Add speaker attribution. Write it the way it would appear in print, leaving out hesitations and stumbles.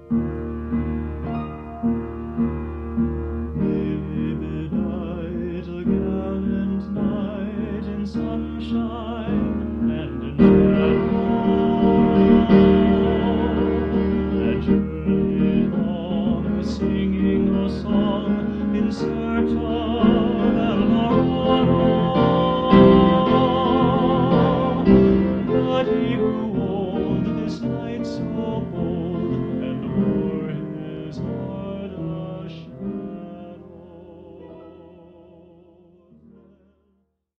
Speaker 1: Bedight a gallant knight in sunshine and in shadow, and journeyed on, singing a song in search of